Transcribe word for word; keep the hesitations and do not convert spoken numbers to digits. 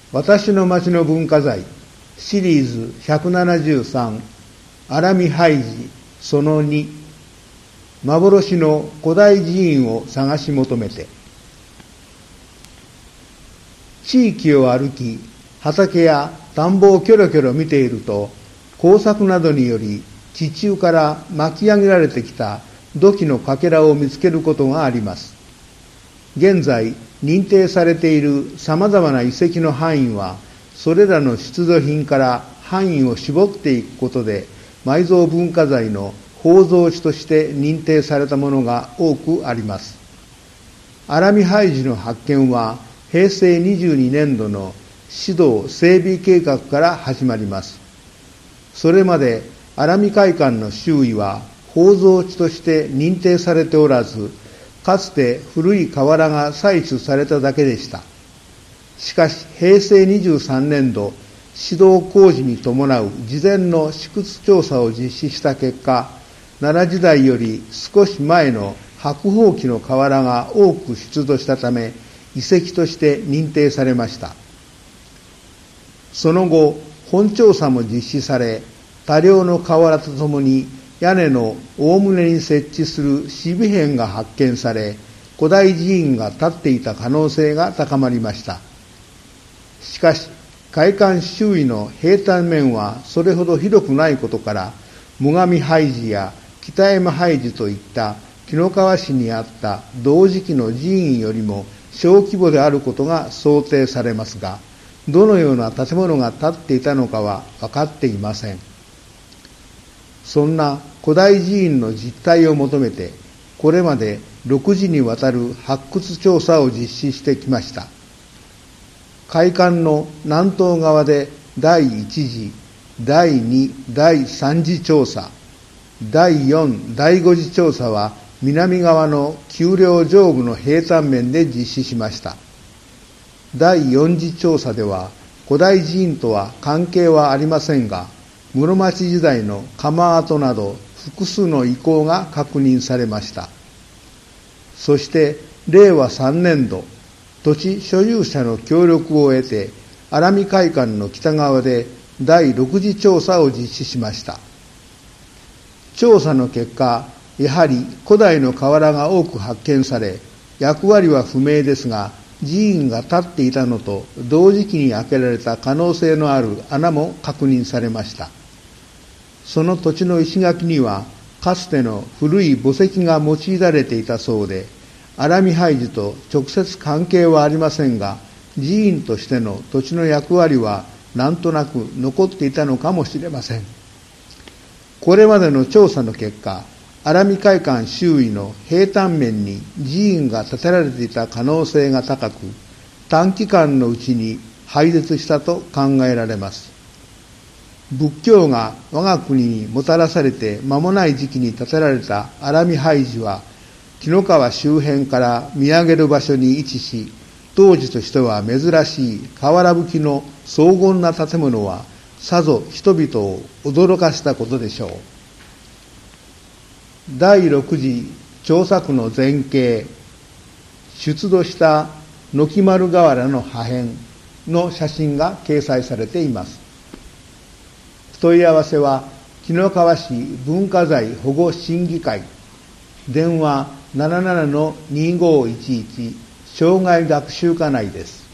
私の町の文化財シリーズひゃくななじゅうさんアラミハイジそのに幻の古代寺院を探し求めて。地域を歩き畑や田んぼをキョロキョロ見ていると、工作などにより地中から巻き上げられてきた土器のかけらを見つけることがあります。現在認定されているさまざまな遺跡の範囲は、それらの出土品から範囲を絞っていくことで埋蔵文化財の宝蔵地として認定されたものが多くあります。アラミハイジの発見はへいせいにじゅうにねんどの市道整備計画から始まります。それまでアラミ会館の周囲は宝蔵地として認定されておらず、かつて古い瓦が採取されただけでした。しかしへいせいにじゅうさんねんど、市道工事に伴う事前の試掘調査を実施した結果、奈良時代より少し前の白鳳期の瓦が多く出土したため、遺跡として認定されました。その後、本調査も実施され、多量の瓦とともに屋根の大棟に設置する支備片が発見され、古代寺院が建っていた可能性が高まりました。しかし、会館周囲の平坦面はそれほど広くないことから、最上拝寺や北山拝寺といった紀の川市にあった同時期の寺院よりも小規模であることが想定されますが、どのような建物が建っていたのかは分かっていません。そんな古代寺院の実態を求めて、これまでろくじにわたる発掘調査を実施してきました。会館の南東側でだいいち次、だいに、だいさん次調査、だいよん、だいご次調査は南側の丘陵上部の平坦面で実施しました。だいよん次調査では古代寺院とは関係はありませんが、室町時代の窯跡など複数の遺構が確認されました。そしてれいわさんねんど、土地所有者の協力を得て、アラミ会館の北側でだいろく次調査を実施しました。調査の結果、やはり古代の瓦が多く発見され、役割は不明ですが、寺院が建っていたのと同時期に開けられた可能性のある穴も確認されました。その土地の石垣には、かつての古い墓石が用いられていたそうで、アラミハイジと直接関係はありませんが、寺院としての土地の役割はなんとなく残っていたのかもしれません。これまでの調査の結果、アラミ会館周囲の平坦面に寺院が建てられていた可能性が高く、短期間のうちに廃絶したと考えられます。仏教が我が国にもたらされて間もない時期に建てられたアラミハイジは、紀の川周辺から見上げる場所に位置し、当時としては珍しい瓦葺きの荘厳な建物は、さぞ人々を驚かしたことでしょう。だいろく次調査区の前景、出土した軒丸瓦の破片の写真が掲載されています。問い合わせは紀の川市文化財保護審議会、電話 ななななのにごいちいち 障害学習課内です。